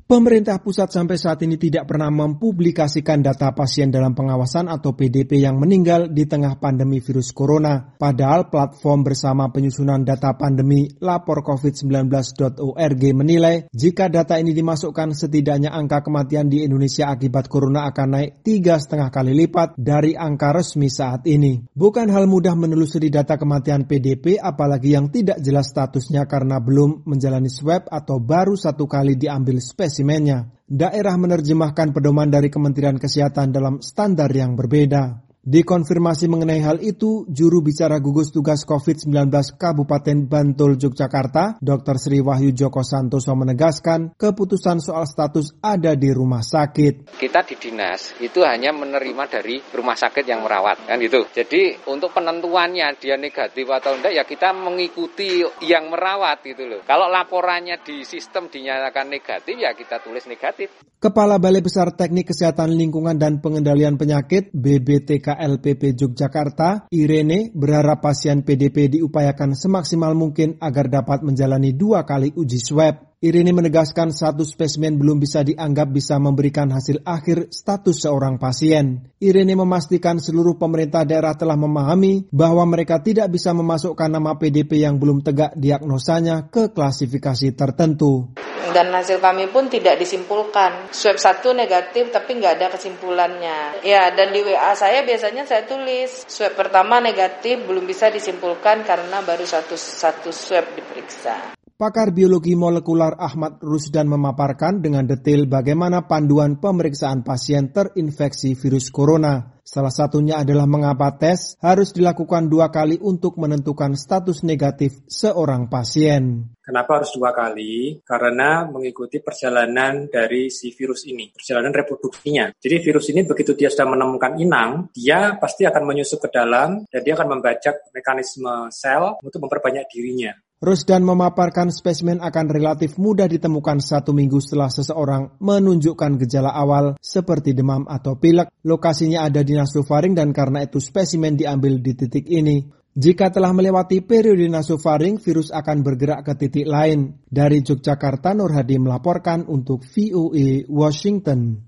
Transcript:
Pemerintah pusat sampai saat ini tidak pernah mempublikasikan data pasien dalam pengawasan atau PDP yang meninggal di tengah pandemi virus corona. Padahal platform bersama penyusunan data pandemi laporcovid19.org menilai jika data ini dimasukkan setidaknya angka kematian di Indonesia akibat corona akan naik 3,5 kali lipat dari angka resmi saat ini. Bukan hal mudah menelusuri data kematian PDP apalagi yang tidak jelas statusnya karena belum menjalani swab atau baru 1 kali diambil spesimennya. Daerah menerjemahkan pedoman dari Kementerian Kesehatan dalam standar yang berbeda. Dikonfirmasi mengenai hal itu, juru bicara gugus tugas COVID-19 Kabupaten Bantul, Yogyakarta, Dr. Sri Wahyu Joko Santoso menegaskan keputusan soal status ada di rumah sakit. Kita di dinas itu hanya menerima dari rumah sakit yang merawat, kan gitu. Jadi untuk penentuannya dia negatif atau enggak ya kita mengikuti yang merawat gitu loh. Kalau laporannya di sistem dinyatakan negatif ya kita tulis negatif. Kepala Balai Besar Teknik Kesehatan Lingkungan dan Pengendalian Penyakit BBTK LPP Yogyakarta, Irene berharap pasien PDP diupayakan semaksimal mungkin agar dapat menjalani 2 kali uji swab. Irene menegaskan satu spesimen belum bisa dianggap bisa memberikan hasil akhir status seorang pasien. Irene memastikan seluruh pemerintah daerah telah memahami bahwa mereka tidak bisa memasukkan nama PDP yang belum tegak diagnosanya ke klasifikasi tertentu. Dan hasil kami pun tidak disimpulkan. Swab 1 negatif tapi nggak ada kesimpulannya. Ya, dan di WA saya biasanya saya tulis swab pertama negatif belum bisa disimpulkan karena baru satu swab diperiksa. Pakar biologi molekular Ahmad Rusdan memaparkan dengan detail bagaimana panduan pemeriksaan pasien terinfeksi virus corona. Salah satunya adalah mengapa tes harus dilakukan 2 kali untuk menentukan status negatif seorang pasien. Kenapa harus 2 kali? Karena mengikuti perjalanan dari si virus ini, perjalanan reproduksinya. Jadi virus ini begitu dia sudah menemukan inang, dia pasti akan menyusup ke dalam dan dia akan membajak mekanisme sel untuk memperbanyak dirinya. Rusdan memaparkan spesimen akan relatif mudah ditemukan 1 minggu setelah seseorang menunjukkan gejala awal seperti demam atau pilek. Lokasinya ada di nasofaring dan karena itu spesimen diambil di titik ini. Jika telah melewati periode nasofaring, virus akan bergerak ke titik lain. Dari Yogyakarta, Nur Hadi melaporkan untuk VOA Washington.